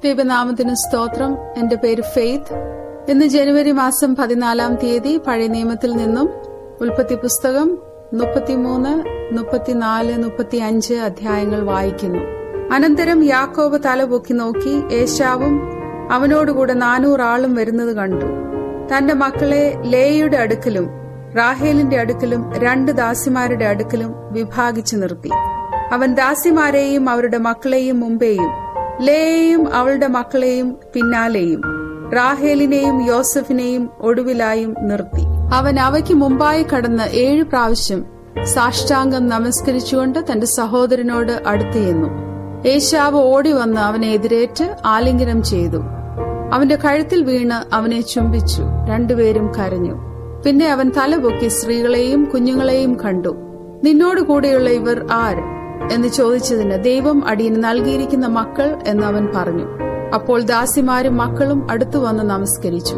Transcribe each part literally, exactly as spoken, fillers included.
ദൈവനാമത്തിന് സ്തോത്രം. എന്റെ പേര് ഫെയ്ത്ത്. ഇന്ന് ജനുവരി മാസം പതിനാലാം തീയതി പഴയ നിയമത്തിൽ നിന്നും ഉൽപ്പത്തി പുസ്തകം മുപ്പത്തിമൂന്ന് മുപ്പത്തിനാല് മുപ്പത്തി അഞ്ച് അധ്യായങ്ങൾ വായിക്കുന്നു. അനന്തരം യാക്കോബ് തലപൊക്കി നോക്കി ഏശാവും അവനോടുകൂടെ നാനൂറാളും വരുന്നത് കണ്ടു. തന്റെ മക്കളെ ലേയുടെ അടുക്കലും റാഹേലിന്റെ അടുക്കലും രണ്ട് ദാസിമാരുടെ അടുക്കലും വിഭാഗിച്ചു നിർത്തി. അവൻ ദാസിമാരെയും അവരുടെ മക്കളെയും മുമ്പേയും ലേയെയും അവളുടെ മക്കളെയും പിന്നാലെയും റാഹേലിനെയും യോസഫിനെയും ഒടുവിലായും നിർത്തി. അവൻ അവയ്ക്ക് മുമ്പായി കടന്ന് ഏഴു പ്രാവശ്യം സാഷ്ടാംഗം നമസ്കരിച്ചുകൊണ്ട് തന്റെ സഹോദരനോട് അടുത്തു ചെന്നു. ഏശാവ് ഓടി വന്ന് അവനെ എതിരേറ്റ് ആലിംഗനം ചെയ്തു. അവന്റെ കഴുത്തിൽ വീണ് അവനെ ചുംബിച്ചു. രണ്ടുപേരും കരഞ്ഞു. പിന്നെ അവൻ തലപൊക്കി സ്ത്രീകളെയും കുഞ്ഞുങ്ങളെയും കണ്ടു. നിന്നോട് കൂടെയുള്ള ഇവർ ആര് എന്ന് ചോദിച്ചതിന് ദൈവം അടിയന് നൽകിയിരിക്കുന്ന മക്കൾ എന്ന് അവൻ പറഞ്ഞു. അപ്പോൾ ദാസിമാരും മക്കളും അടുത്തു വന്ന് നമസ്കരിച്ചു.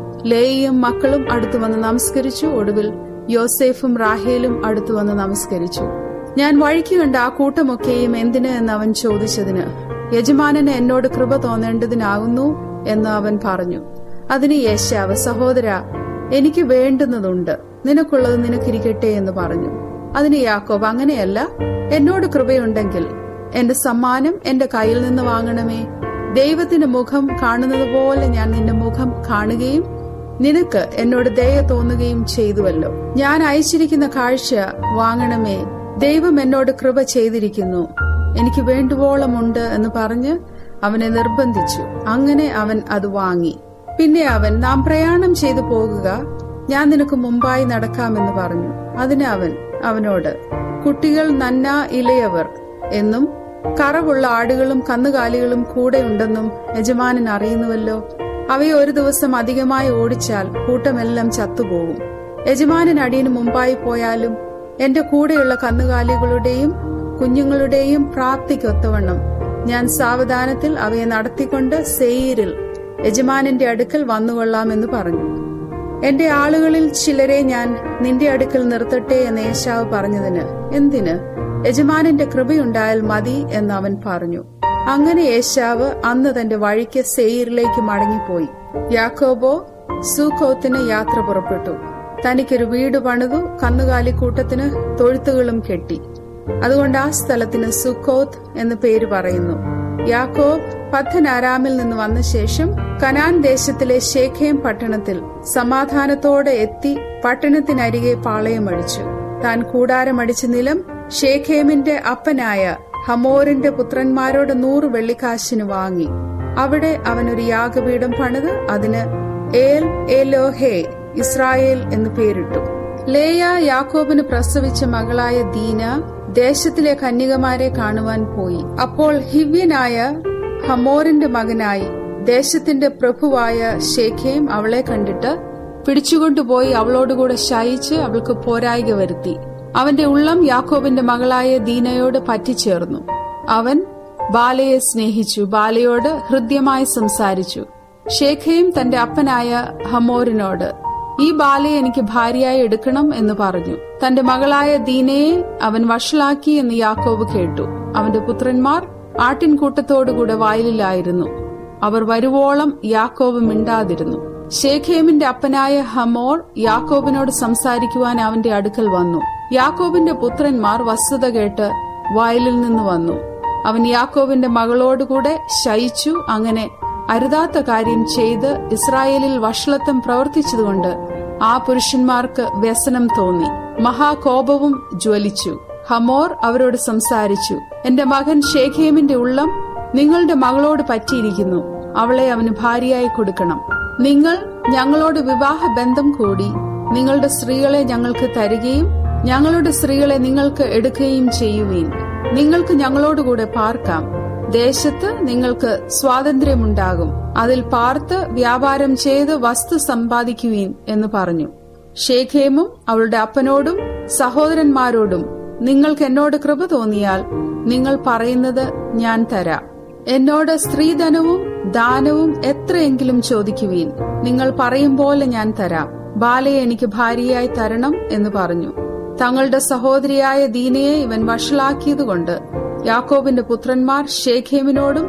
ലേയും മക്കളും അടുത്തു വന്ന് നമസ്കരിച്ചു. ഒടുവിൽ യോസേഫും റാഹേലും അടുത്തു വന്ന് നമസ്കരിച്ചു. ഞാൻ വഴിക്ക് കണ്ട ആ കൂട്ടമൊക്കെയും എന്തിന് എന്ന് അവൻ ചോദിച്ചതിന് യജമാനന് എന്നോട് കൃപ തോന്നേണ്ടതിനാകുന്നു എന്ന് അവൻ പറഞ്ഞു. അതിന് യേശാവ്, സഹോദര, എനിക്ക് വേണ്ടുന്നതുണ്ട്, നിനക്കുള്ളത് നിനക്കിരിക്കട്ടെ എന്ന് പറഞ്ഞു. അതിന് യാക്കോബ്, അങ്ങനെയല്ല, എന്നോട് കൃപയുണ്ടെങ്കിൽ എന്റെ സമ്മാനം എന്റെ കയ്യിൽ നിന്ന് വാങ്ങണമേ. ദൈവത്തിന്റെ മുഖം കാണുന്നത് പോലെ ഞാൻ നിന്റെ മുഖം കാണുകയും നിനക്ക് എന്നോട് ദയ തോന്നുകയും ചെയ്തുവല്ലോ. ഞാൻ അയച്ചിരിക്കുന്ന കാഴ്ച വാങ്ങണമേ. ദൈവം എന്നോട് കൃപ ചെയ്തിരിക്കുന്നു, എനിക്ക് വേണ്ടുവോളമുണ്ട് എന്ന് പറഞ്ഞ് അവനെ നിർബന്ധിച്ചു. അങ്ങനെ അവൻ അത് വാങ്ങി. പിന്നെ അവൻ, നാം പ്രയാണം ചെയ്തു പോകുക, ഞാൻ നിനക്ക് മുമ്പായി നടക്കാമെന്ന് പറഞ്ഞു. അതിന് അവൻ അവനോട്, കുട്ടികൾ നന്ന ഇളയവർ എന്നും കറവുള്ള ആടുകളും കന്നുകാലികളും കൂടെ ഉണ്ടെന്നും യജമാനൻ അറിയുന്നുവല്ലോ. അവയെ ഒരു ദിവസം അധികമായി ഓടിച്ചാൽ കൂട്ടമെല്ലാം ചത്തുപോകും. യജമാനൻ അടിയന് മുമ്പായി പോയാലും എന്റെ കൂടെയുള്ള കന്നുകാലികളുടെയും കുഞ്ഞുങ്ങളുടെയും പ്രാപ്തിക്കൊത്തവണ്ണം ഞാൻ സാവധാനത്തിൽ അവയെ നടത്തിക്കൊണ്ട് സെയീരിൽ യജമാനന്റെ അടുക്കൽ വന്നുകൊള്ളാമെന്ന് പറഞ്ഞു. എന്റെ ആളുകളിൽ ചിലരെ ഞാൻ നിന്റെ അടുക്കൽ നിർത്തട്ടെ എന്ന് ഏശാവ് പറഞ്ഞതിന് എന്തിന്? യജമാനന്റെ കൃപയുണ്ടായാൽ മതി എന്ന് അവൻ പറഞ്ഞു. അങ്ങനെ ഏശാവ് അന്ന് തന്റെ വഴിക്ക് സെയീരിലേക്ക് മടങ്ങിപ്പോയി. യാക്കോബോ സൂക്കോത്തിന് യാത്ര പുറപ്പെട്ടു. തനിക്കൊരു വീട് പണിതു, കന്നുകാലിക്കൂട്ടത്തിന് തൊഴുത്തുകളും കെട്ടി. അതുകൊണ്ട് ആ സ്ഥലത്തിന് സുക്കോത്ത് എന്ന് പേര് പറയുന്നു. യാക്കോബ് പദ്ദൻഅരാമിൽ നിന്ന് വന്ന ശേഷം കനാൻ ദേശത്തിലെ ശേഖേം പട്ടണത്തിൽ സമാധാനത്തോടെ എത്തി പട്ടണത്തിനരികെ പാളയമടിച്ചു. താൻ കൂടാരമടിച്ച നിലം ശേഖേമിന്റെ അപ്പനായ ഹമോറിന്റെ പുത്രന്മാരോട് നൂറ് വെള്ളിക്കാശിന് വാങ്ങി. അവിടെ അവനൊരു യാഗപീഠം പണിത് അതിന് ഏൽ എലോഹേ ഇസ്രായേൽ എന്ന് പേരിട്ടു. ലേയ യാക്കോബിന് പ്രസവിച്ച മകളായ ദീന ദേശത്തിലെ കന്യകമാരെ കാണുവാൻ പോയി. അപ്പോൾ ഹിവ്യനായ ഹമോറിന്റെ മകനായി ദേശത്തിന്റെ പ്രഭുവായ ശേഖേം അവളെ കണ്ടിട്ട് പിടിച്ചുകൊണ്ടുപോയി അവളോടുകൂടെ ശയിച്ച് അവൾക്ക് പോരായ്ക വരുത്തി. അവന്റെ ഉള്ളം യാക്കോബിന്റെ മകളായ ദീനയോട് പറ്റിച്ചേർന്നു. അവൻ ബാലയെ സ്നേഹിച്ചു, ബാലയോട് ഹൃദ്യമായി സംസാരിച്ചു. ശേഖേം തന്റെ അപ്പനായ ഹമോറിനോട്, ഈ ബാലയെ എനിക്ക് ഭാര്യയായി എടുക്കണം എന്ന് പറഞ്ഞു. തന്റെ മകളായ ദീനയെ അവൻ വഷളാക്കി എന്ന് യാക്കോബ് കേട്ടു. അവന്റെ പുത്രന്മാർ ആട്ടിൻകൂട്ടത്തോടുകൂടെ വയലിലായിരുന്നു. അവർ വരുവോളം യാക്കോബ് മിണ്ടാതിരുന്നു. ശേഖേമിന്റെ അപ്പനായ ഹമോർ യാക്കോബിനോട് സംസാരിക്കുവാൻ അവന്റെ അടുക്കൽ വന്നു. യാക്കോബിന്റെ പുത്രന്മാർ വസ്തുത കേട്ട് വയലിൽ നിന്ന് വന്നു. അവൻ യാക്കോബിന്റെ മകളോടുകൂടെ ശയിച്ചു. അങ്ങനെ അരുതാത്ത കാര്യം ചെയ്ത് ഇസ്രായേലിൽ വഷളത്വം പ്രവർത്തിച്ചതുകൊണ്ട് ആ പുരുഷന്മാർക്ക് വ്യസനം തോന്നി. മഹാകോപവും ജ്വലിച്ചു. ഹമോർ അവരോട് സംസാരിച്ചു, എന്റെ മകൻ ശേഖേമിന്റെ ഉള്ളം നിങ്ങളുടെ മകളോട് പറ്റിയിരിക്കുന്നു. അവളെ അവന് ഭാര്യയായി കൊടുക്കണം. നിങ്ങൾ ഞങ്ങളോട് വിവാഹ ബന്ധം കൂടി നിങ്ങളുടെ സ്ത്രീകളെ ഞങ്ങൾക്ക് തരികയും ഞങ്ങളുടെ സ്ത്രീകളെ നിങ്ങൾക്ക് എടുക്കുകയും ചെയ്യുവീൻ. നിങ്ങൾക്ക് ഞങ്ങളോടുകൂടെ പാർക്കാം. ദേശത്ത് നിങ്ങൾക്ക് സ്വാതന്ത്ര്യമുണ്ടാകും. അതിൽ പാർത്ത് വ്യാപാരം ചെയ്ത് വസ്തു സമ്പാദിക്കുവീൻ എന്ന് പറഞ്ഞു. ശേഖേമും അവളുടെ അപ്പനോടും സഹോദരന്മാരോടും, നിങ്ങൾക്ക് എന്നോട് കൃപ തോന്നിയാൽ നിങ്ങൾ പറയുന്നത് ഞാൻ തരാം. എന്നോട് സ്ത്രീധനവും ദാനവും എത്രയെങ്കിലും ചോദിക്കുവീൻ, നിങ്ങൾ പറയും പോലെ ഞാൻ തരാം. ബാലയെ എനിക്ക് ഭാര്യയായി തരണം എന്ന് പറഞ്ഞു. തങ്ങളുടെ സഹോദരിയായ ദീനയെ ഇവൻ വഷളാക്കിയതുകൊണ്ട് യാക്കോബിന്റെ പുത്രന്മാർ ശേഖേമിനോടും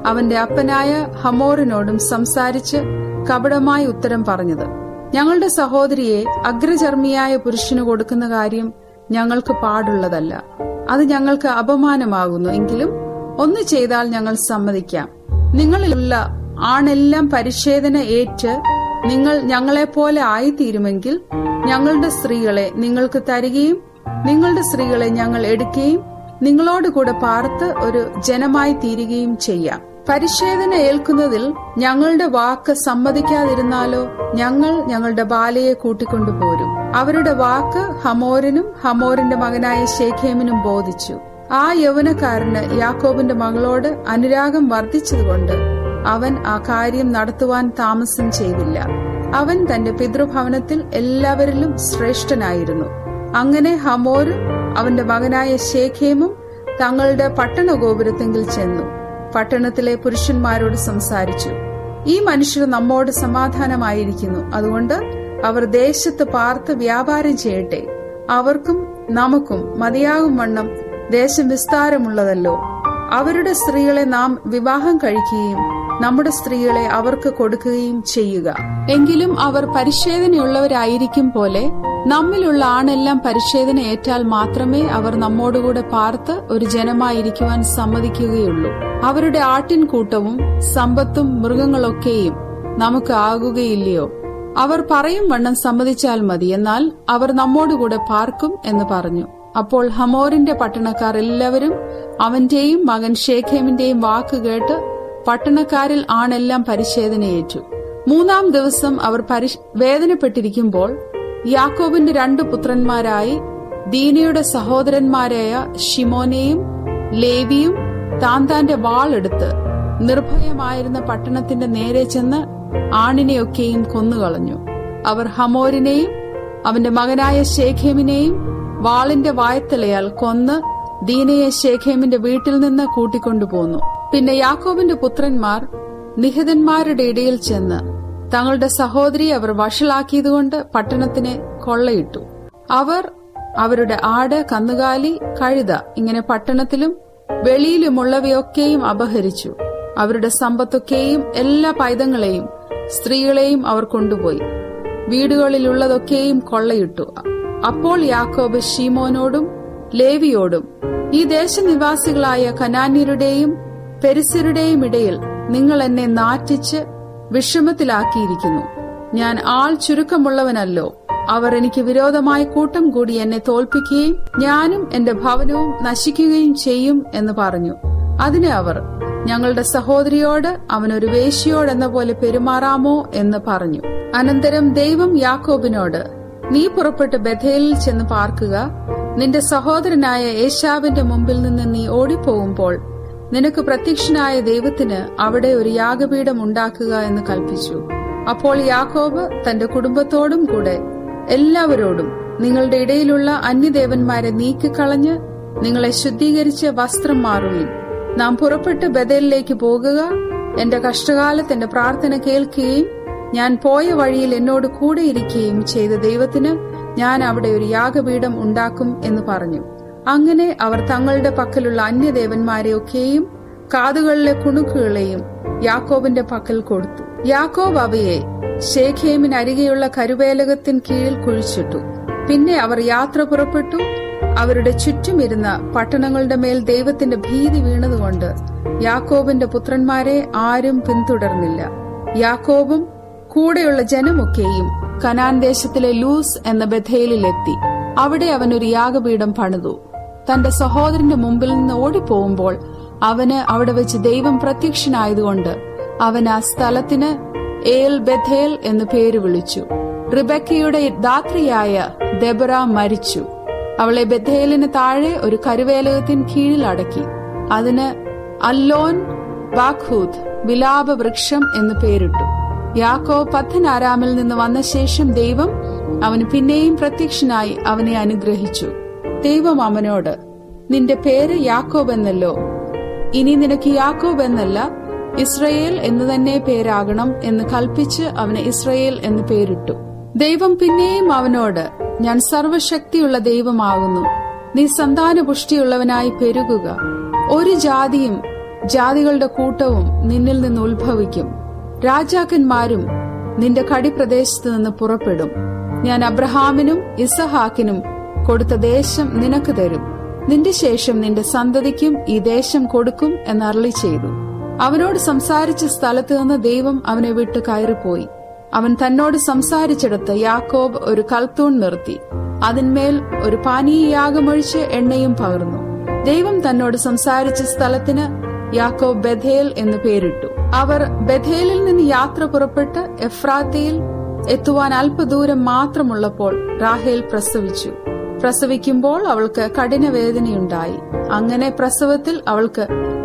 അവന്റെ അപ്പനായ ഹമോറിനോടും സംസാരിച്ച് കപടമായി ഉത്തരം പറഞ്ഞത്, ഞങ്ങളുടെ സഹോദരിയെ അഗ്രചർമ്മിയായ പുരുഷന് കൊടുക്കുന്ന കാര്യം ഞങ്ങൾക്ക് പാടുള്ളതല്ല. അത് ഞങ്ങൾക്ക് അപമാനമാകുന്നു. എങ്കിലും ഒന്ന് ചെയ്താൽ ഞങ്ങൾ സമ്മതിക്കാം. നിങ്ങളിലുള്ള ആണെല്ലാം പരിച്ഛേദന ഏറ്റ് നിങ്ങൾ ഞങ്ങളെപ്പോലെ ആയിത്തീരുമെങ്കിൽ ഞങ്ങളുടെ സ്ത്രീകളെ നിങ്ങൾക്ക് തരികയും നിങ്ങളുടെ സ്ത്രീകളെ ഞങ്ങൾ എടുക്കുകയും നിങ്ങളോടുകൂടെ പാർത്ത് ഒരു ജനമായി തീരുകയും ചെയ്യാം. പരിച്ഛേദന ഏൽക്കുന്നതിൽ ഞങ്ങളുടെ വാക്ക് സമ്മതിക്കാതിരുന്നാലോ ഞങ്ങൾ ഞങ്ങളുടെ ബാലയെ കൂട്ടിക്കൊണ്ടുപോരും. അവരുടെ വാക്ക് ഹമോരിനും ഹമോറിന്റെ മകനായ ശേഖേമിനും ബോധിച്ചു. ആ യൗവനക്കാരന് യാക്കോബിന്റെ മകളോട് അനുരാഗം വർദ്ധിച്ചതുകൊണ്ട് അവൻ ആ കാര്യം നടത്തുവാൻ താമസം ചെയ്തില്ല. അവൻ തന്റെ പിതൃഭവനത്തിൽ എല്ലാവരിലും ശ്രേഷ്ഠനായിരുന്നു. അങ്ങനെ ഹമോരും അവന്റെ മകനായ ശേഖേമും തങ്ങളുടെ പട്ടണ ഗോപുരത്തെങ്കിൽ ചെന്നു പട്ടണത്തിലെ പുരുഷന്മാരോട് സംസാരിച്ചു, ഈ മനുഷ്യർ നമ്മോട് സമാധാനമായിരിക്കുന്നു. അതുകൊണ്ട് അവർ ദേശത്ത് പാർത്ത് വ്യാപാരം ചെയ്യട്ടെ. അവർക്കും നമുക്കും മതിയാകും വണ്ണം ദേശം വിസ്താരമുള്ളതല്ലോ. അവരുടെ സ്ത്രീകളെ നാം വിവാഹം കഴിക്കുകയും നമ്മുടെ സ്ത്രീകളെ അവർക്ക് കൊടുക്കുകയും ചെയ്യുക. എങ്കിലും അവർ പരിച്ഛേദനയുള്ളവരായിരിക്കും പോലെ നമ്മിലുള്ള ആണെല്ലാം പരിച്ഛേദന ഏറ്റാൽ മാത്രമേ അവർ നമ്മോടുകൂടെ പാർത്ത് ഒരു ജനമായിരിക്കുവാൻ സമ്മതിക്കുകയുള്ളൂ. അവരുടെ ആട്ടിൻകൂട്ടവും സമ്പത്തും മൃഗങ്ങളൊക്കെയും നമുക്ക് ആകുകയില്ലയോ? അവർ പറയും വണ്ണം സമ്മതിച്ചാൽ മതി, എന്നാൽ അവർ നമ്മോടുകൂടെ പാർക്കും എന്ന് പറഞ്ഞു. അപ്പോൾ ഹമോറിന്റെ പട്ടണക്കാർ എല്ലാവരും അവന്റെയും മകൻ ശേഖേമിന്റെയും വാക്ക് കേട്ട് പട്ടണക്കാരിൽ ആണെല്ലാം പരിച്ഛേദനയേറ്റു. മൂന്നാം ദിവസം അവർ വേദനപ്പെട്ടിരിക്കുമ്പോൾ യാക്കോബിന്റെ രണ്ടു പുത്രന്മാരായി ദീനയുടെ സഹോദരന്മാരായ ഷിമോനെയും ലേവിയും താൻ താന്റെ വാളെടുത്ത് നിർഭയമായിരുന്ന പട്ടണത്തിന്റെ നേരെ ചെന്ന് ആണിനെയൊക്കെയും കൊന്നുകളഞ്ഞു. അവർ ഹമോരിനെയും അവന്റെ മകനായ ശേഖേമിനെയും വാളിന്റെ വായത്തലയാൽ കൊന്ന് ദീനയെ ശേഖേമിന്റെ വീട്ടിൽ നിന്ന് കൂട്ടിക്കൊണ്ടുപോന്നു. പിന്നെ യാക്കോബിന്റെ പുത്രന്മാർ നിഹിതന്മാരുടെ ഇടയിൽ ചെന്ന് തങ്ങളുടെ സഹോദരിയെ അവർ വഷളാക്കിയതുകൊണ്ട് പട്ടണത്തിനെ കൊള്ളയിട്ടു. അവർ അവരുടെ ആട്, കന്നുകാലി, കഴുത ഇങ്ങനെ പട്ടണത്തിലും വെളിയിലുമുള്ളവയൊക്കെയും അപഹരിച്ചു. അവരുടെ സമ്പത്തൊക്കെയും എല്ലാ പൈതങ്ങളെയും സ്ത്രീകളെയും അവർ കൊണ്ടുപോയി വീടുകളിലുള്ളതൊക്കെയും കൊള്ളയിട്ടു. അപ്പോൾ യാക്കോബ് ശീമോനോടും ലേവിയോടും, ഈ ദേശനിവാസികളായ കനാന്യരുടെയും പെരിസ്യരുടെയും ഇടയിൽ നിങ്ങൾ എന്നെ നാറ്റിച്ച് വിഷമത്തിലാക്കിയിരിക്കുന്നു. ഞാൻ ആൾ ചുരുക്കമുള്ളവനല്ലോ. അവർ എനിക്ക് വിരോധമായി കൂട്ടം കൂടി എന്നെ തോൽപ്പിക്കുകയും ഞാനും എന്റെ ഭവനവും നശിക്കുകയും ചെയ്യും എന്ന് പറഞ്ഞു. അതിന് അവർ, ഞങ്ങളുടെ സഹോദരിയോട് അവനൊരു വേശ്യയോടെന്ന പോലെ പെരുമാറാമോ എന്ന് പറഞ്ഞു. അനന്തരം ദൈവം യാക്കോബിനോട്, നീ പുറപ്പെട്ട് ബഥേലിൽ ചെന്ന് പാർക്കുക. നിന്റെ സഹോദരനായ ഏശാവിന്റെ മുമ്പിൽ നിന്ന് നീ ഓടിപ്പോകുമ്പോൾ നിനക്ക് പ്രത്യക്ഷനായ ദൈവത്തിന് അവിടെ ഒരു യാഗപീഠം ഉണ്ടാക്കുക എന്ന് കൽപ്പിച്ചു. അപ്പോൾ യാക്കോബ് തന്റെ കുടുംബത്തോടും കൂടെ എല്ലാവരോടും, നിങ്ങളുടെ ഇടയിലുള്ള അന്യദേവന്മാരെ നീക്കിക്കളഞ്ഞ് നിങ്ങളെ ശുദ്ധീകരിച്ച് വസ്ത്രം മാറുകയും നാം പുറപ്പെട്ട് ബഥേലിലേക്ക് പോകുക. എന്റെ കഷ്ടകാലത്ത് എന്റെ പ്രാർത്ഥന കേൾക്കുകയും ഞാൻ പോയ വഴിയിൽ എന്നോട് കൂടെയിരിക്കുകയും ചെയ്ത ദൈവത്തിന് ഞാൻ അവിടെ ഒരു യാഗപീഠം ഉണ്ടാക്കും എന്ന് പറഞ്ഞു. അങ്ങനെ അവർ തങ്ങളുടെ പക്കലുള്ള അന്യദേവന്മാരെയൊക്കെയും കാതുകളിലെ കുണുക്കുകളെയും യാക്കോബിന്റെ പക്കൽ കൊടുത്തു. യാക്കോബ് അവയെ ശേഖേമിനരികെയുള്ള കരുവേലകത്തിൻ കീഴിൽ കുഴിച്ചിട്ടു. പിന്നെ അവർ യാത്ര പുറപ്പെട്ടു. അവരുടെ ചുറ്റുമിരുന്ന പട്ടണങ്ങളുടെ മേൽ ദൈവത്തിന്റെ ഭീതി വീണതുകൊണ്ട് യാക്കോബിന്റെ പുത്രന്മാരെ ആരും പിന്തുടർന്നില്ല. യാക്കോബും കൂടെയുള്ള ജനമൊക്കെയും കനാൻ ദേശത്തിലെ ലൂസ് എന്ന ബഥേലിലെത്തി. അവിടെ അവൻ ഒരു യാഗപീഠം പണിതു. തന്റെ സഹോദരന്റെ മുമ്പിൽ നിന്ന് ഓടിപ്പോകുമ്പോൾ അവന് അവിടെ വെച്ച് ദൈവം പ്രത്യക്ഷനായതുകൊണ്ട് അവൻ ആ സ്ഥലത്തിന് ഏൽ ബഥേൽ എന്ന് പേര് വിളിച്ചു. റിബെക്കയുടെ ധാത്രിയായ ദെബറ മരിച്ചു. അവളെ ബഥേലിന് താഴെ ഒരു കരുവേലകത്തിൻ കീഴിൽ അടക്കി. അതിന് അല്ലോൻ ബാഖൂത്ത്, വിലാപ വൃക്ഷം എന്ന് പേരിട്ടു. യാക്കോബ് പദ്ദൻആരാമിൽ നിന്ന് വന്ന ശേഷം ദൈവം അവന് പിന്നെയും പ്രത്യക്ഷനായി അവനെ അനുഗ്രഹിച്ചു. ദൈവം അവനോട്, നിന്റെ പേര് യാക്കോബ് എന്നല്ലോ, ഇനി നിനക്ക് യാക്കോബ് എന്നല്ല ഇസ്രയേൽ എന്ന് തന്നെ പേരാകണം എന്ന് കൽപ്പിച്ച് അവന് ഇസ്രയേൽ എന്ന് പേരിട്ടു. ദൈവം പിന്നെയും അവനോട്, ഞാൻ സർവശക്തിയുള്ള ദൈവമാകുന്നു. നീ സന്താനപുഷ്ടിയുള്ളവനായി പെരുകുക. ഒരു ജാതിയും ജാതികളുടെ കൂട്ടവും നിന്നിൽ നിന്ന് ഉത്ഭവിക്കും. രാജാക്കന്മാരും നിന്റെ കടിപ്രദേശത്ത് നിന്ന് പുറപ്പെടും. ഞാൻ അബ്രഹാമിനും ഇസഹാക്കിനും കൊടുത്ത ദേശം നിനക്ക് തരും. നിന്റെ ശേഷം നിന്റെ സന്തതിക്കും ഈ ദേശം കൊടുക്കും എന്നരുളി ചെയ്തു. അവനോട് സംസാരിച്ച സ്ഥലത്ത് നിന്ന് ദൈവം അവനെ വിട്ട് കയറിപ്പോയി. അവൻ തന്നോട് സംസാരിച്ചിടത്ത് യാക്കോബ് ഒരു കൽത്തൂൺ നിർത്തി. അതിന്മേൽ ഒരു പാനീയയാഗമൊഴിച്ച് എണ്ണയും പകർന്നു. ദൈവം തന്നോട് സംസാരിച്ച സ്ഥലത്തിന് യാക്കോബ് ബഥേൽ എന്ന് പേരിട്ടു. അവർ ബഥേലിൽ നിന്ന് യാത്ര പുറപ്പെട്ട് എഫ്രാത്തയിൽ എത്തുവാൻ അല്പദൂരം മാത്രമുള്ളപ്പോൾ റാഹേൽ പ്രസവിച്ചു. പ്രസവിക്കുമ്പോൾ അവൾക്ക് കഠിനവേദനയുണ്ടായി. അങ്ങനെ പ്രസവത്തിൽ അവൾക്ക്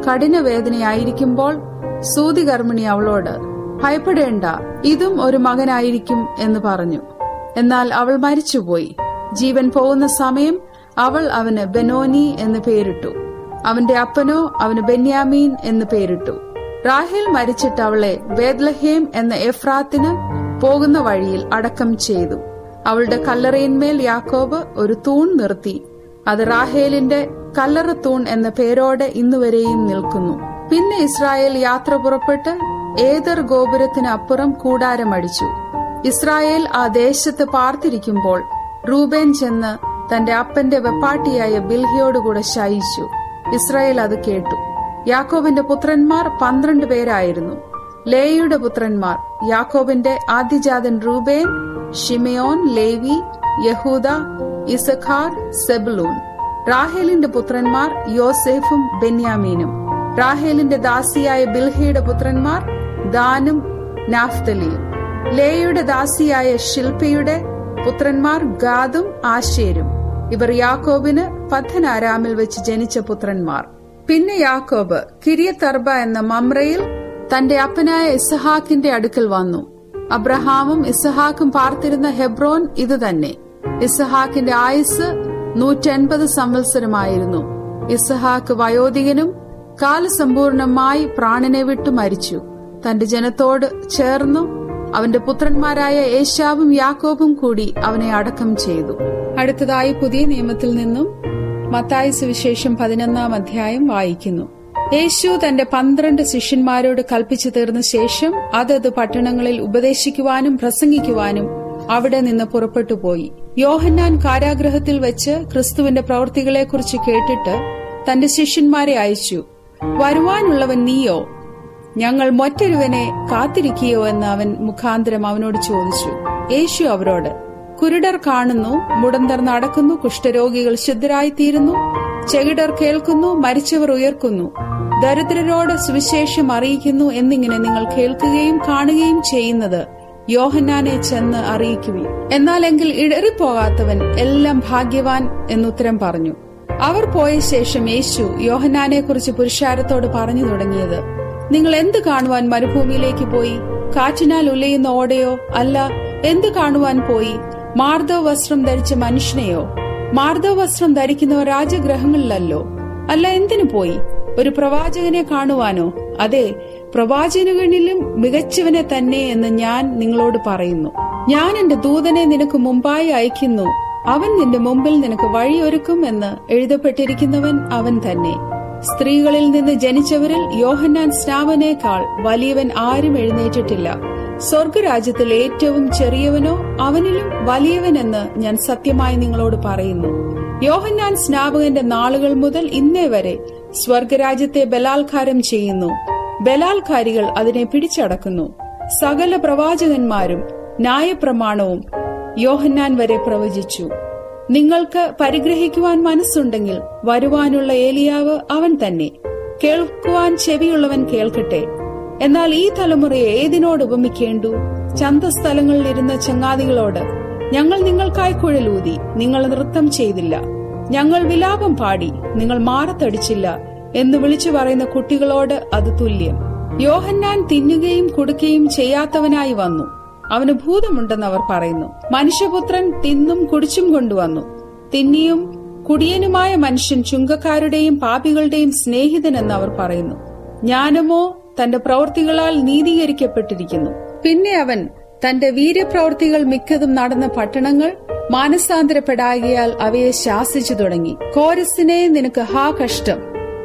കഠിനവേദനയായിരിക്കുമ്പോൾ സൂതികർമ്മിണി അവളോട്, ഭയപ്പെടേണ്ട, ഇതും ഒരു മകനായിരിക്കും എന്ന് പറഞ്ഞു. എന്നാൽ അവൾ മരിച്ചുപോയി. ജീവൻ പോകുന്ന സമയം അവൾ അവന് ബെനോനി എന്ന് പേരിട്ടു. അവന്റെ അപ്പനോ അവന് ബെന്യാമീൻ എന്ന് പേരിട്ടു. റാഹേൽ മരിച്ചിട്ട് അവളെ ബേത്ലഹേം എന്ന എഫ്രാത്തിന് പോകുന്ന വഴിയിൽ അടക്കം ചെയ്തു. അവളുടെ കല്ലറയിന്മേൽ യാക്കോബ് ഒരു തൂൺ നിർത്തി. അത് റാഹേലിന്റെ കല്ലറ തൂൺ എന്ന പേരോടെ ഇന്നുവരെയും നിൽക്കുന്നു. പിന്നെ ഇസ്രായേൽ യാത്ര പുറപ്പെട്ട് ഏദർ ഗോപുരത്തിന് അപ്പുറം കൂടാരമടിച്ചു. ഇസ്രായേൽ ആ ദേശത്ത് പാർത്തിരിക്കുമ്പോൾ റൂബേൻ ചെന്ന് തന്റെ അപ്പന്റെ വെപ്പാട്ടിയായ ബിൽഹയോടുകൂടെ ശയിച്ചു. ഇസ്രായേൽ അത് കേട്ടു. യാക്കോബിന്റെ പുത്രന്മാർ പന്ത്രണ്ട് പേരായിരുന്നു. ലേയുടെ പുത്രന്മാർ യാക്കോബിന്റെ ആദ്യജാതൻ റൂബേൻ, ഷിമയോൻ, ലേവി, യഹൂദ, ഇസഖാർ, സെബുലൂൻ. റാഹേലിന്റെ പുത്രന്മാർ യോസേഫും ബെന്യാമീനും. റാഹേലിന്റെ ദാസിയായ ബിൽഹയുടെ പുത്രന്മാർ ദാനും നാഫ്തലിയും. ലേയുടെ ദാസിയായ ശിൽപയുടെ പുത്രന്മാർ ഗാദും ആശേരും. ഇവർ യാക്കോബിന് പദ്ദൻഅരാമിൽ വെച്ച് ജനിച്ച പുത്രന്മാർ. പിന്നെ യാക്കോബ് കിര്യത്തർബ എന്ന മമ്രയിൽ തന്റെ അപ്പനായ ഇസഹാക്കിന്റെ അടുക്കൽ വന്നു. അബ്രഹാമും ഇസഹാക്കും പാർത്തിരുന്ന ഹെബ്രോൻ ഇതുതന്നെ. ഇസഹാക്കിന്റെ ആയുസ് നൂറ്റൻപത് സംവത്സരമായിരുന്നു. ഇസഹാക്ക് വയോധികനും കാലസമ്പൂർണമായി പ്രാണനെ വിട്ടു മരിച്ചു. തന്റെ ജനത്തോട് ചേർന്നു അവന്റെ പുത്രന്മാരായ ഏശാവും യാക്കോബും കൂടി അവനെ അടക്കം ചെയ്തു. അടുത്തതായി പുതിയ നിയമത്തിൽ നിന്നും മത്തായി സുവിശേഷം പതിനൊന്നാം അധ്യായം വായിക്കുന്നു. യേശു തന്റെ പന്ത്രണ്ട് ശിഷ്യന്മാരോട് കൽപ്പിച്ചു തീർന്ന ശേഷം അതത് പട്ടണങ്ങളിൽ ഉപദേശിക്കുവാനും പ്രസംഗിക്കുവാനും അവിടെ നിന്ന് പുറപ്പെട്ടുപോയി. യോഹന്നാൻ കാരാഗൃഹത്തിൽ വെച്ച് ക്രിസ്തുവിന്റെ പ്രവൃത്തികളെക്കുറിച്ച് കേട്ടിട്ട് തന്റെ ശിഷ്യന്മാരെ അയച്ചു. വരുവാനുള്ളവൻ നീയോ? ഞങ്ങൾ മറ്റൊരുവനെ കാത്തിരിക്കുകയോ എന്ന് അവൻ മുഖാന്തരം അവനോട് ചോദിച്ചു. യേശു അവരോട്, കുരുടർ കാണുന്നു, മുടന്തർ നടക്കുന്നു, കുഷ്ഠരോഗികൾ ശുദ്ധരായിത്തീരുന്നു, ചെകിടർ കേൾക്കുന്നു, മരിച്ചവർ ഉയർക്കുന്നു, ദരിദ്രരോട് സുവിശേഷം അറിയിക്കുന്നു എന്നിങ്ങനെ നിങ്ങൾ കേൾക്കുകയും കാണുകയും ചെയ്യുന്നത് യോഹന്നാനെ ചെന്ന് അറിയിക്കുവിൻ. എന്നാലെങ്കിൽ ഇടറിപ്പോകാത്തവൻ എല്ലാം ഭാഗ്യവാൻ എന്നുത്തരം പറഞ്ഞു. അവർ പോയ ശേഷം യേശു യോഹന്നാനെക്കുറിച്ച് പുരുഷാരത്തോട് പറഞ്ഞു തുടങ്ങിയത്, നിങ്ങൾ എന്ത് കാണുവാൻ മരുഭൂമിയിലേക്ക് പോയി? കാറ്റിനാൽ ഉലയുന്ന ഓടയോ? അല്ല, എന്ത് കാണുവാൻ പോയി? മാർദ്ദവ വസ്ത്രം ധരിച്ച മനുഷ്യനെയോ? മാർദ്ദവ വസ്ത്രം ധരിക്കുന്നവർ രാജഗ്രഹങ്ങളിലല്ലോ. അല്ല, എന്തിനു പോയി? ഒരു പ്രവാചകനെ കാണുവാനോ? അതെ, പ്രവാചകനിലും മികച്ചവനെ തന്നെ എന്ന് ഞാൻ നിങ്ങളോട് പറയുന്നു. ഞാൻ എന്റെ ദൂതനെ നിനക്ക് മുമ്പായി അയക്കുന്നു, അവൻ നിന്റെ മുമ്പിൽ നിനക്ക് വഴിയൊരുക്കും എന്ന് എഴുതപ്പെട്ടിരിക്കുന്നവൻ അവൻ തന്നെ. സ്ത്രീകളിൽ നിന്ന് ജനിച്ചവരിൽ യോഹന്നാൻ സ്നാപനേക്കാൾ വലിയവൻ ആരും എഴുന്നേറ്റിട്ടില്ല. സ്വർഗരാജ്യത്തിൽ ഏറ്റവും ചെറിയവനോ അവനിലും വലിയവനെന്ന് ഞാൻ സത്യമായി നിങ്ങളോട് പറയുന്നു. യോഹന്നാൻ സ്നാപകന്റെ നാളുകൾ മുതൽ ഇന്നേ വരെ സ്വർഗരാജ്യത്തെ ബലാത്കാരം ചെയ്യുന്നു, ബലാത്കാരികൾ അതിനെ പിടിച്ചടക്കുന്നു. സകല പ്രവാചകന്മാരും ന്യായപ്രമാണവും യോഹന്നാൻ വരെ പ്രവചിച്ചു. നിങ്ങൾക്ക് പരിഗ്രഹിക്കുവാൻ മനസ്സുണ്ടെങ്കിൽ വരുവാനുള്ള ഏലിയാവ് അവൻ തന്നെ. കേൾക്കുവാൻ ചെവിയുള്ളവൻ കേൾക്കട്ടെ. എന്നാൽ ഈ തലമുറയെ ഏതിനോട് ഉപമിക്കേണ്ടു? ചന്തസ്ഥലങ്ങളിൽ ഇരുന്ന ചങ്ങാതികളോട്, ഞങ്ങൾ നിങ്ങൾക്കായി കുഴലൂതി, നിങ്ങൾ നൃത്തം ചെയ്തില്ല, ഞങ്ങൾ വിലാപം പാടി, നിങ്ങൾ മാറത്തടിച്ചില്ല എന്ന് വിളിച്ചു പറയുന്ന കുട്ടികളോട് അത് തുല്യം. യോഹന്നാൻ തിന്നുകയും കുടിക്കുകയും ചെയ്യാത്തവനായി വന്നു, അവന് ഭൂതമുണ്ടെന്ന് അവർ പറയുന്നു. മനുഷ്യപുത്രൻ തിന്നും കുടിച്ചും കൊണ്ടുവന്നു. തിന്നിയും കുടിയനുമായ മനുഷ്യൻ ചുങ്കക്കാരുടെയും പാപികളുടെയും സ്നേഹിതനെന്ന് അവർ പറയുന്നു. ജ്ഞാനമോ തന്റെ പ്രവൃത്തികളാൽ നീതീകരിക്കപ്പെട്ടിരിക്കുന്നു. പിന്നെ അവൻ തന്റെ വീര്യപ്രവൃത്തികൾ മിക്കതും നടന്ന പട്ടണങ്ങൾ മാനസാന്തരപ്പെടാകിയാൽ അവയെ ശാസിച്ചു തുടങ്ങി. കോരസിനെ, നിനക്ക് ഹാ കഷ്ടം!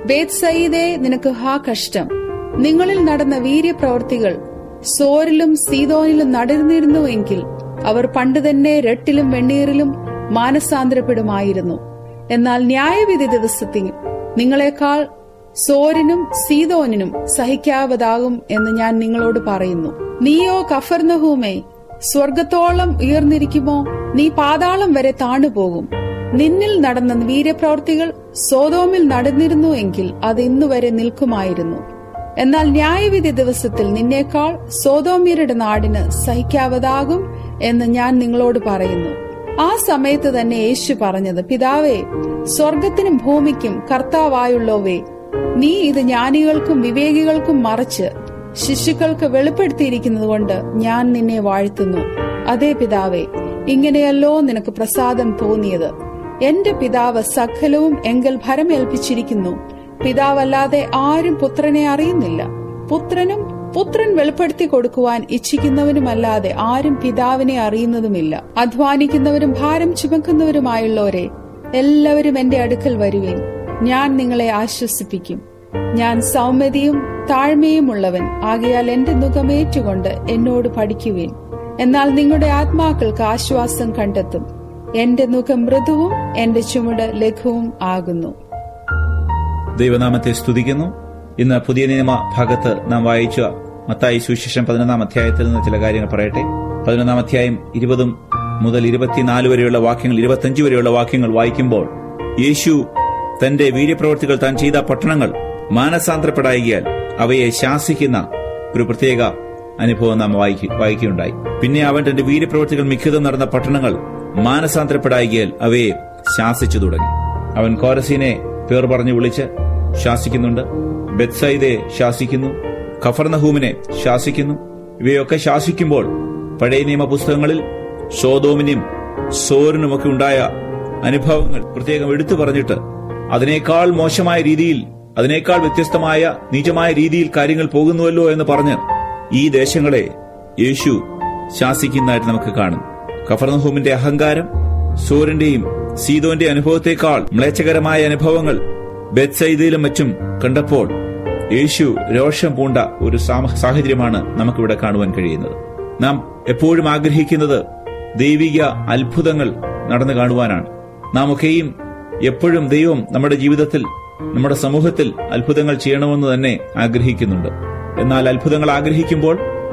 ബേത്സയിദേ, നിനക്ക് ഹാ കഷ്ടം! നിങ്ങളിൽ നടന്ന വീര്യപ്രവർത്തികൾ സോരിലും സീദോനിലും നടന്നിരുന്നുവെങ്കിൽ അവർ പണ്ടുതന്നെ രട്ടിലും വെണ്ണീറിലും മാനസാന്തരപ്പെടുമായിരുന്നു. എന്നാൽ ന്യായവിധി ദിവസത്തിൽ നിങ്ങളെക്കാൾ സോരിനും സീദോനിനും സഹിക്കാവതാകും എന്ന് ഞാൻ നിങ്ങളോട് പറയുന്നു. നീയോ കഫർന്നഹൂമേ, സ്വർഗത്തോളം ഉയർന്നിരിക്കുമോ? നീ പാതാളം വരെ താണുപോകും. നിന്നിൽ നടന്ന വീര്യപ്രവർത്തികൾ സോദോമിൽ നടന്നിരുന്നു എങ്കിൽ അത് ഇന്നുവരെ നിൽക്കുമായിരുന്നു. എന്നാൽ ന്യായവിധി ദിവസത്തിൽ നിന്നേക്കാൾ സോദോമ്യരുടെ നാടിന് സഹിക്കാവതാകും എന്ന് ഞാൻ നിങ്ങളോട് പറയുന്നു. ആ സമയത്ത് തന്നെ യേശു പറഞ്ഞത്, പിതാവേ, സ്വർഗത്തിനും ഭൂമിക്കും കർത്താവായുള്ളവേ, നീ ഇത് ജ്ഞാനികൾക്കും വിവേകികൾക്കും മറച്ച് ശിശുക്കൾക്ക് വെളിപ്പെടുത്തിയിരിക്കുന്നതുകൊണ്ട് ഞാൻ നിന്നെ വാഴ്ത്തുന്നു. അതേ പിതാവേ, ഇങ്ങനെയല്ലോ നിനക്ക് പ്രസാദം തോന്നിയത്. എന്റെ പിതാവ് സകലവും എങ്കൽ ഭരമേൽപ്പിച്ചിരിക്കുന്നു. പിതാവല്ലാതെ ആരും പുത്രനെ അറിയുന്നില്ല. പുത്രനും പുത്രൻ വെളിപ്പെടുത്തി കൊടുക്കുവാൻ ഇച്ഛിക്കുന്നവനുമല്ലാതെ ആരും പിതാവിനെ അറിയുന്നതുമില്ല. അധ്വാനിക്കുന്നവരും ഭാരം ചുമക്കുന്നവരുമായുള്ളവരെ, എല്ലാവരും എന്റെ അടുക്കൽ വരുവേൻ, ഞാൻ നിങ്ങളെ ആശ്വസിപ്പിക്കും. ഞാൻ സൗമ്യതയും താഴ്മയും ഉള്ളവൻ ആകയാൽ എന്റെ നുകമേറ്റുകൊണ്ട് എന്നോട് പഠിക്കുവേൻ. എന്നാൽ നിങ്ങളുടെ ആത്മാക്കൾക്ക് ആശ്വാസം കണ്ടെത്തും. എന്റെ നുകം മൃദുവും എന്റെ ചുമട് ലഘുവും ആകുന്നു. ദൈവനാമത്തെ സ്തുതിക്കുന്നു. ഇന്ന് പുതിയ നിയമ ഭാഗത്ത് നാം വായിച്ച മത്തായി സുവിശേഷം പതിനൊന്നാം അധ്യായത്തിൽ നിന്ന് ചില കാര്യങ്ങൾ പറയട്ടെ. പതിനൊന്നാം അധ്യായം ഇരുപതും മുതൽ ഇരുപത്തിനാല് വരെയുള്ള വാക്യങ്ങൾ, ഇരുപത്തിയഞ്ച് വരെയുള്ള വാക്യങ്ങൾ വായിക്കുമ്പോൾ യേശു തന്റെ വീര്യപ്രവൃത്തികൾ താൻ ചെയ്ത പട്ടണങ്ങൾ മാനസാന്തരപ്പെടായികയാൽ അവയെ ശാസിക്കുന്ന ഒരു പ്രത്യേക അനുഭവം നാം വായിക്കുകയുണ്ടായി. പിന്നെ അവൻ തന്റെ വീര്യപ്രവൃത്തികൾ മിക്കതും നടന്ന പട്ടണങ്ങൾ മാനസാന്തരപ്പെടായികയാൽ അവയെ ശാസിച്ചു തുടങ്ങി. അവൻ കോരസീനെ പേർ പറഞ്ഞു വിളിച്ച് ശാസിക്കുന്നുണ്ട്, ബെത്സയിദയെ ശാസിക്കുന്നു, കഫർന്നഹൂമിനെ ശാസിക്കുന്നു. ഇവയൊക്കെ ശാസിക്കുമ്പോൾ പഴയ നിയമ പുസ്തകങ്ങളിൽ സോദോമിനും സോറിനുമൊക്കെ ഉണ്ടായ അനുഭവങ്ങൾ പ്രത്യേകം എടുത്തു പറഞ്ഞിട്ട് അതിനേക്കാൾ മോശമായ രീതിയിൽ, അതിനേക്കാൾ വ്യത്യസ്തമായ നീചമായ രീതിയിൽ കാര്യങ്ങൾ പോകുന്നുവല്ലോ എന്ന് പറഞ്ഞ് ഈ ദേശങ്ങളെ യേശു ശാസിക്കുന്നതായിട്ട് നമുക്ക് കാണും. കഫർന്നഹൂമിന്റെ അഹങ്കാരം സോറിന്റെയും സീദോന്റെ അനുഭവത്തെക്കാൾ മ്ലേച്ഛകരമായ അനുഭവങ്ങൾ ബെത്സയിദയിലും മറ്റും കണ്ടപ്പോൾ യേശു രോഷം പൂണ്ട ഒരു സാഹചര്യമാണ് നമുക്കിവിടെ കാണുവാൻ കഴിയുന്നത്. നാം എപ്പോഴും ആഗ്രഹിക്കുന്നത് ദൈവിക അത്ഭുതങ്ങൾ നടന്നു കാണുവാനാണ്. നാം ഒക്കെയും എപ്പോഴും ദൈവം നമ്മുടെ ജീവിതത്തിൽ, നമ്മുടെ സമൂഹത്തിൽ അത്ഭുതങ്ങൾ ചെയ്യണമെന്ന് തന്നെ ആഗ്രഹിക്കുന്നുണ്ട്. എന്നാൽ അത്ഭുതങ്ങൾ ആഗ്രഹിക്കുമ്പോൾ,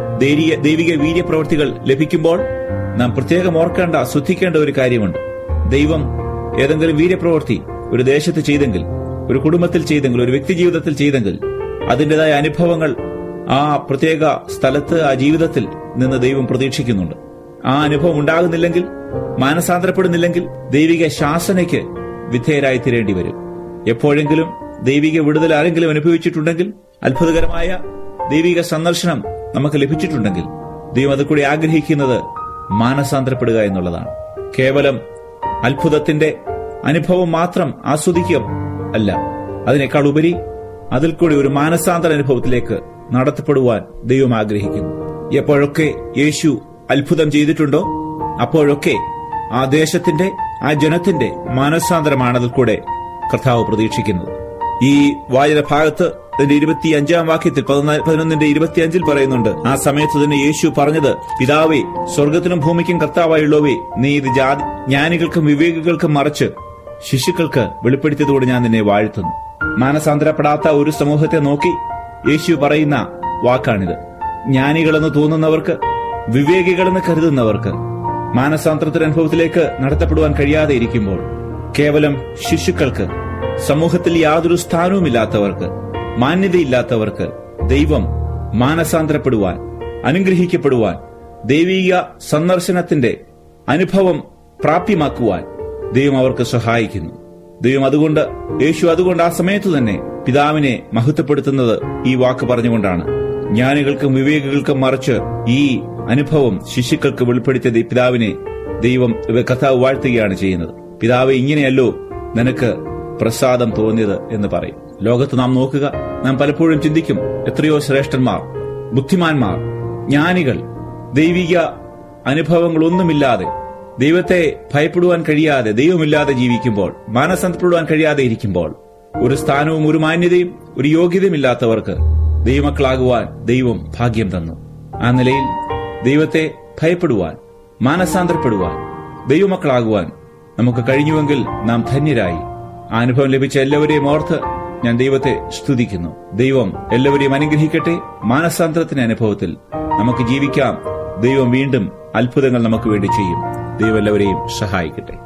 ദൈവിക വീര്യപ്രവൃത്തികൾ ലഭിക്കുമ്പോൾ നാം പ്രത്യേകം ഓർക്കേണ്ട, ശ്രദ്ധിക്കേണ്ട ഒരു കാര്യമുണ്ട്. ദൈവം ഏതെങ്കിലും വീര്യപ്രവൃത്തി ഒരു ദേശത്ത് ചെയ്തെങ്കിൽ, ഒരു കുടുംബത്തിൽ ചെയ്തെങ്കിൽ, ഒരു വ്യക്തി ജീവിതത്തിൽ ചെയ്തെങ്കിൽ അതിൻ്റെതായ അനുഭവങ്ങൾ ആ പ്രത്യേക സ്ഥലത്ത്, ആ ജീവിതത്തിൽ നിന്ന് ദൈവം പ്രതീക്ഷിക്കുന്നുണ്ട്. ആ അനുഭവം ഉണ്ടാകുന്നില്ലെങ്കിൽ, മാനസാന്തരപ്പെടുന്നില്ലെങ്കിൽ ദൈവിക ശാസനയ്ക്ക് വിധേയരായി തീരേണ്ടി വരും. എപ്പോഴെങ്കിലും ദൈവിക വിടുതൽ ആരെങ്കിലും അനുഭവിച്ചിട്ടുണ്ടെങ്കിൽ, അത്ഭുതകരമായ ദൈവിക സന്ദർശനം നമുക്ക് ലഭിച്ചിട്ടുണ്ടെങ്കിൽ, ദൈവം അത് കൂടി ആഗ്രഹിക്കുന്നത് മാനസാന്തരപ്പെടുക എന്നുള്ളതാണ്. കേവലം അത്ഭുതത്തിന്റെ അനുഭവം മാത്രം ആസ്വദിക്കുക അല്ല, അതിനേക്കാൾ ഉപരി അതിൽ കൂടി ഒരു മാനസാന്തര അനുഭവത്തിലേക്ക് നടത്തപ്പെടുവാൻ ദൈവം ആഗ്രഹിക്കുന്നു. എപ്പോഴൊക്കെ യേശു അത്ഭുതം ചെയ്തിട്ടുണ്ടോ അപ്പോഴൊക്കെ ആ ദേശത്തിന്റെ, ആ ജനത്തിന്റെ മാനസാന്തരമാണ് അതിൽ കൂടെ കർത്താവ് പ്രതീക്ഷിക്കുന്നത്. ഈ വായന ഭാഗത്ത് അതിന്റെ ഇരുപത്തി അഞ്ചാം വാക്യത്തിൽ പതിനൊന്നിന്റെ ഇരുപത്തിയഞ്ചിൽ പറയുന്നുണ്ട്, ആ സമയത്ത് തന്നെ യേശു പറഞ്ഞത്, പിതാവേ, സ്വർഗത്തിനും ഭൂമിക്കും കർത്താവായുള്ളവേ, നീ ഇത് ജാതി ജ്ഞാനികൾക്കും വിവേകികൾക്കും മറച്ച് ശിശുക്കൾക്ക് വെളിപ്പെടുത്തിയതോടെ ഞാൻ നിന്നെ വാഴ്ത്തുന്നു. മാനസാന്തരപ്പെടാത്ത ഒരു സമൂഹത്തെ നോക്കി യേശു പറയുന്ന വാക്കാണിത്. ജ്ഞാനികളെന്ന് തോന്നുന്നവർക്ക്, വിവേകികളെന്ന് കരുതുന്നവർക്ക് മാനസാന്തരത്തിന്റെ അനുഭവത്തിലേക്ക് നടത്തപ്പെടുവാൻ കഴിയാതെ ഇരിക്കുമ്പോൾ, കേവലം ശിശുക്കൾക്ക്, സമൂഹത്തിൽ യാതൊരു സ്ഥാനവുമില്ലാത്തവർക്ക്, മാന്യതയില്ലാത്തവർക്ക് ദൈവം മാനസാന്തരപ്പെടുവാൻ, അനുഗ്രഹിക്കപ്പെടുവാൻ, ദൈവിക സന്ദർശനത്തിന്റെ അനുഭവം പ്രാപ്യമാക്കുവാൻ ദൈവം അവർക്ക് സഹായിക്കുന്നു. ദൈവം അതുകൊണ്ട്, യേശു അതുകൊണ്ട് ആ സമയത്ത് തന്നെ പിതാവിനെ മഹത്വപ്പെടുത്തുന്നത് ഈ വാക്ക് പറഞ്ഞുകൊണ്ടാണ്. ജ്ഞാനികൾക്കും വിവേകികൾക്കും മറിച്ച് ഈ അനുഭവം ശിശുക്കൾക്ക് വെളിപ്പെടുത്തിയത് പിതാവിനെ ദൈവം കർത്താവ് വാഴ്ത്തുകയാണ് ചെയ്യുന്നത്. പിതാവെ, ഇങ്ങനെയല്ലോ നിനക്ക് പ്രസാദം തോന്നിയത് എന്ന് പറയും. ലോകത്ത് നാം നോക്കുക, നാം പലപ്പോഴും ചിന്തിക്കും, എത്രയോ ശ്രേഷ്ഠന്മാർ, ബുദ്ധിമാന്മാർ, ജ്ഞാനികൾ ദൈവിക അനുഭവങ്ങളൊന്നുമില്ലാതെ, ദൈവത്തെ ഭയപ്പെടുവാൻ കഴിയാതെ, ദൈവമില്ലാതെ ജീവിക്കുമ്പോൾ, മാനസാന്തരപ്പെടുവാൻ കഴിയാതെ ഇരിക്കുമ്പോൾ, ഒരു സ്ഥാനവും ഒരു മാന്യതയും ഒരു യോഗ്യതയുമില്ലാത്തവർക്ക് ദൈവമക്കളാകുവാൻ ദൈവം ഭാഗ്യം തന്നു. ആ നിലയിൽ ദൈവത്തെ ഭയപ്പെടുവാൻ, മാനസാന്തരപ്പെടുവാൻ, ദൈവമക്കളാകുവാൻ നമുക്ക് കഴിഞ്ഞുവെങ്കിൽ നാം ധന്യരായി. ആ അനുഭവം ലഭിച്ച എല്ലാവരെയും ഓർത്ത് ഞാൻ ദൈവത്തെ സ്തുതിക്കുന്നു. ദൈവം എല്ലാവരെയും അനുഗ്രഹിക്കട്ടെ. മാനസാന്തരത്തിന്റെ അനുഭവത്തിൽ നമുക്ക് ജീവിക്കാം. ദൈവം വീണ്ടും അത്ഭുതങ്ങൾ നമുക്ക് വേണ്ടി ചെയ്യും. ദൈവം എല്ലാവരെയും സഹായിക്കട്ടെ.